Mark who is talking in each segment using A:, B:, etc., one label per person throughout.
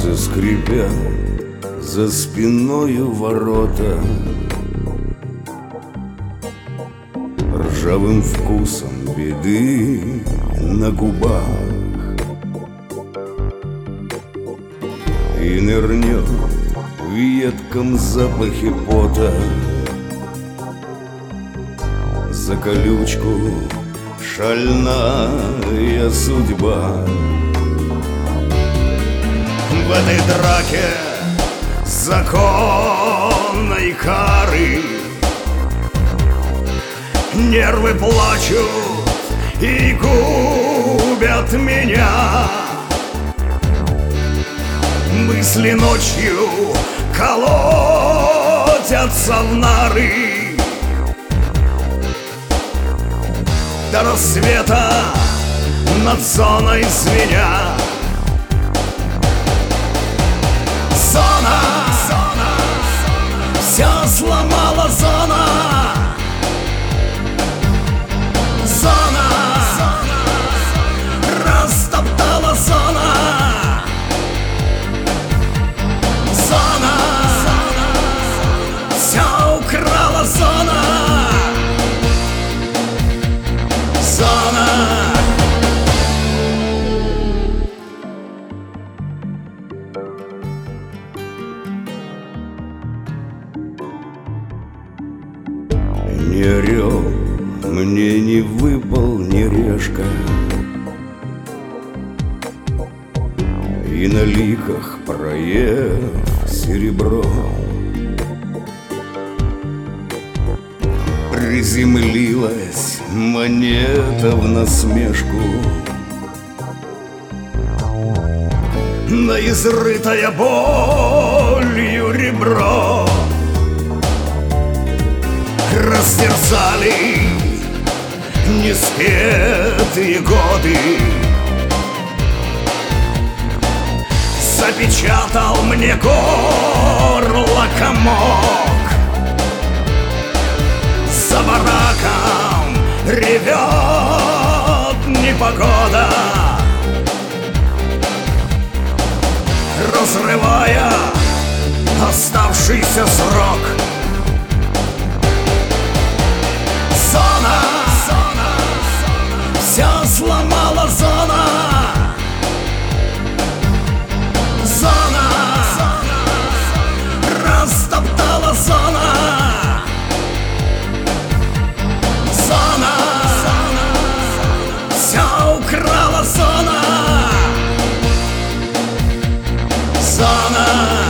A: Сердце скрипя, за спиною ворота, ржавым вкусом беды на губах. И нырнет в едком запахе пота за колючку шальная судьба. В этой драке законной кары нервы плачут и губят меня. Мысли ночью колотятся в нары. До рассвета над зоной звеня. Зона, зона, все сломала зона. Зона, растоптала зона. Зона, все украла зона. Зона. Ни орел мне не выпал, ни решка, и на ликах проев серебро. Приземлилась монета в насмешку на изрытое болью ребро. Растерзали неспетые годы, запечатал мне горло комок. За бараком ревет непогода, разрывая оставшийся срок. Зона, зона, все сломала зона. Зона, растоптала зона. Зона, все украла зона. Зона.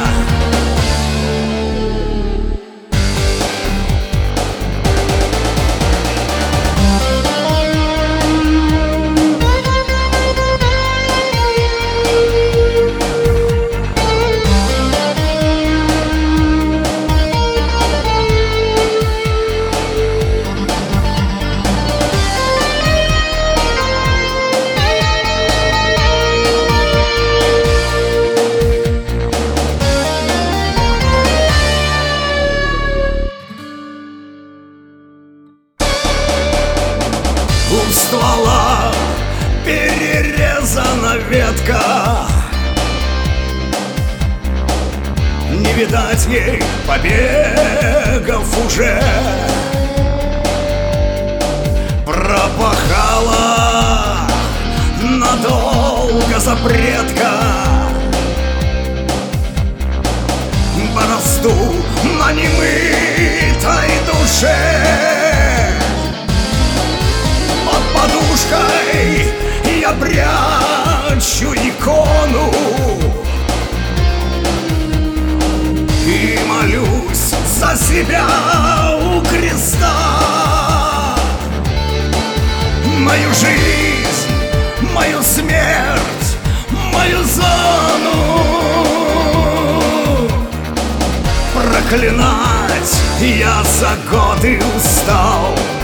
A: У ствола перерезана ветка, не видать ей побегов уже. Пропахала надолго запретка борозду на немытой душе. Подушкой я прячу икону и молюсь за себя у креста. Мою жизнь, мою смерть, мою зону проклинать я за годы устал.